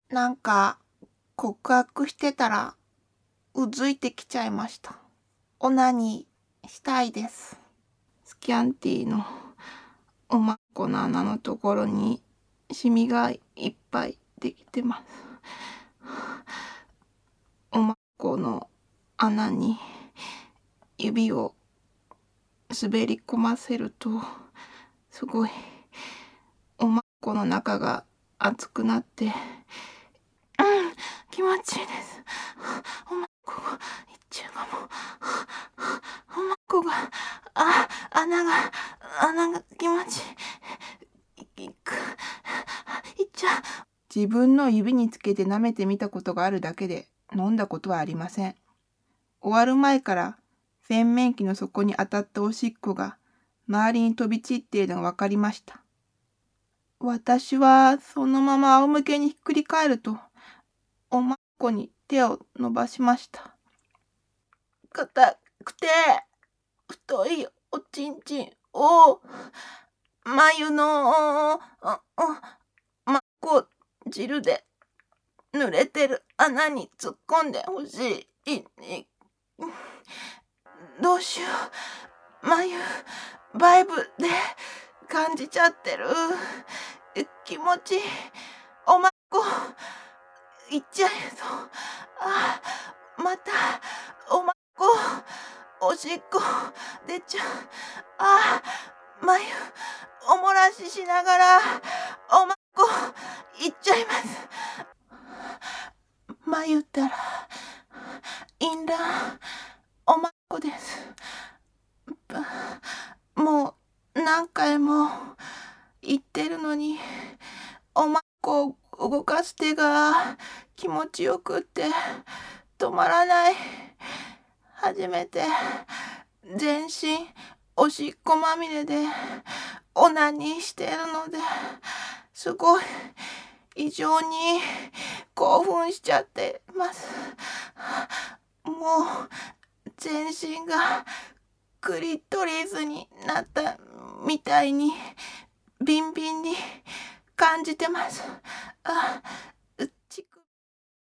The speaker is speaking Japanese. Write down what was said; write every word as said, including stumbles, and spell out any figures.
なんか告白してたらうずいてきちゃいました。オナニーしたいです。スキャンティーのおまっこの穴のところにシミがいっぱいできてます。おまっこの穴に指を滑り込ませるとすごいおまっこの中が熱くなって、うん、気持ちいいです。おまっこがいっちゃうかも。おまっこが、あ、穴が、穴が気持ちいい。いく、いっちゃう。自分の指につけて舐めてみたことがあるだけで飲んだことはありません。終わる前から洗面器の底に当たったおしっこが周りに飛び散っているのが分かりました。私はそのまま仰向けにひっくり返ると、おまっこに手を伸ばしました。硬くて太いおちんちんを眉のまっこ汁で濡れてる穴に突っ込んでほしい。どうしよう。眉バイブで感じちゃってる。気持ちいい。おまっこいっちゃえそう。あ、またおまっこおしっこ出ちゃう。あ、眉おもらししながらおまっこいっちゃいます。眉ったらインランおまっこです。もう何回も言ってるのに、おまっこを動かす手が気持ちよくって止まらない。初めて全身おしっこまみれでオナニーしてるので、すごい異常に興奮しちゃってます。もう全身がクリトリスになったみたいにビンビンに感じてます。あ、